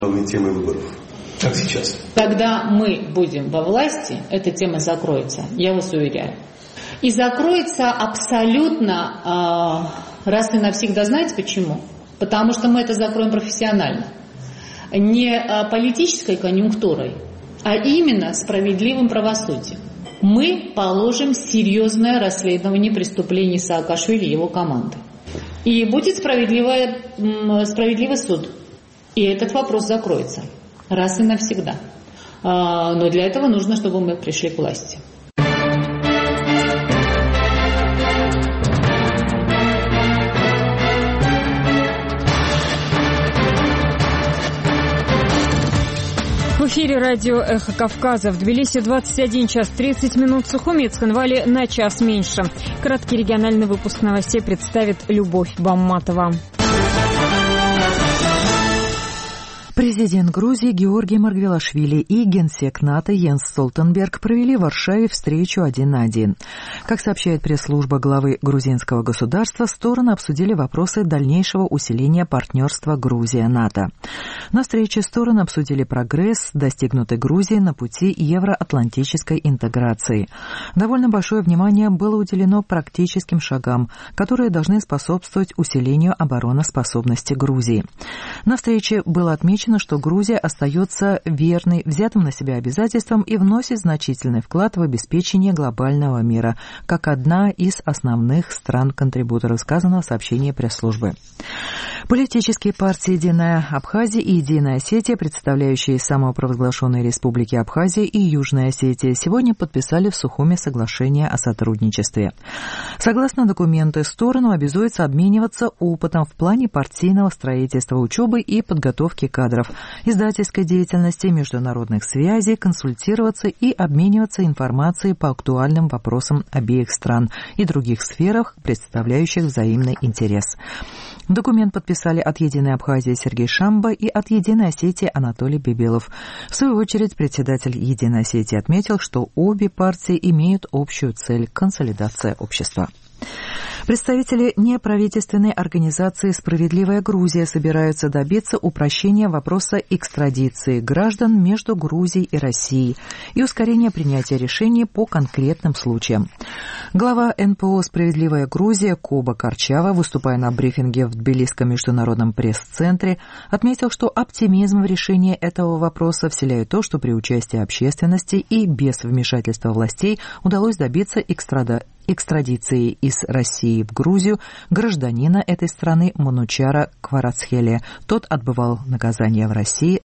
Главной темой выборов. Как сейчас? Когда мы будем во власти, эта тема закроется, я вас уверяю. И закроется абсолютно раз и навсегда. Знаете почему? Потому что мы это закроем профессионально. Не политической конъюнктурой, а именно справедливым правосудием. Мы положим серьезное расследование преступлений Саакашвили и его команды. И будет справедливый суд. И этот вопрос закроется раз и навсегда. Но для этого нужно, чтобы мы пришли к власти. В эфире радио «Эхо Кавказа». В Тбилиси 21 час 30 минут, в Сухуми и Цхинвале на час меньше. Краткий региональный выпуск новостей представит Любовь Бамматова. Президент Грузии Георгий Маргвелашвили и генсек НАТО Йенс Столтенберг провели в Варшаве встречу 1 на 1. Как сообщает пресс-служба главы грузинского государства, стороны обсудили вопросы дальнейшего усиления партнерства Грузия-НАТО. На встрече стороны обсудили прогресс, достигнутый Грузией на пути евроатлантической интеграции. Довольно большое внимание было уделено практическим шагам, которые должны способствовать усилению обороноспособности Грузии. На встрече было отмечено, что Грузия остается верной взятым на себя обязательствам и вносит значительный вклад в обеспечение глобального мира, как одна из основных стран-контрибуторов, сказано в сообщении пресс-службы. Политические партии «Единая Абхазия» и «Единая Осетия», представляющие самопровозглашенные республики Абхазия и Южная Осетия, сегодня подписали в Сухуми соглашение о сотрудничестве. Согласно документу, стороны обязуются обмениваться опытом в плане партийного строительства, учебы и подготовки кадров, издательской деятельности, международных связей, консультироваться и обмениваться информацией по актуальным вопросам обеих стран и других сферах, представляющих взаимный интерес. Документ подписали от «Единой Абхазии» Сергей Шамба и от «Единой Осетии» Анатолий Бебелов. В свою очередь, председатель «Единой Осетии» отметил, что обе партии имеют общую цель – консолидация общества. Представители неправительственной организации «Справедливая Грузия» собираются добиться упрощения вопроса экстрадиции граждан между Грузией и Россией и ускорения принятия решений по конкретным случаям. Глава НПО «Справедливая Грузия» Коба Карчава, выступая на брифинге в Тбилисском международном пресс-центре, отметил, что оптимизм в решении этого вопроса вселяет то, что при участии общественности и без вмешательства властей удалось добиться экстрадиции из России в Грузию гражданина этой страны Манучара Кварацхелия. Тот отбывал наказание в России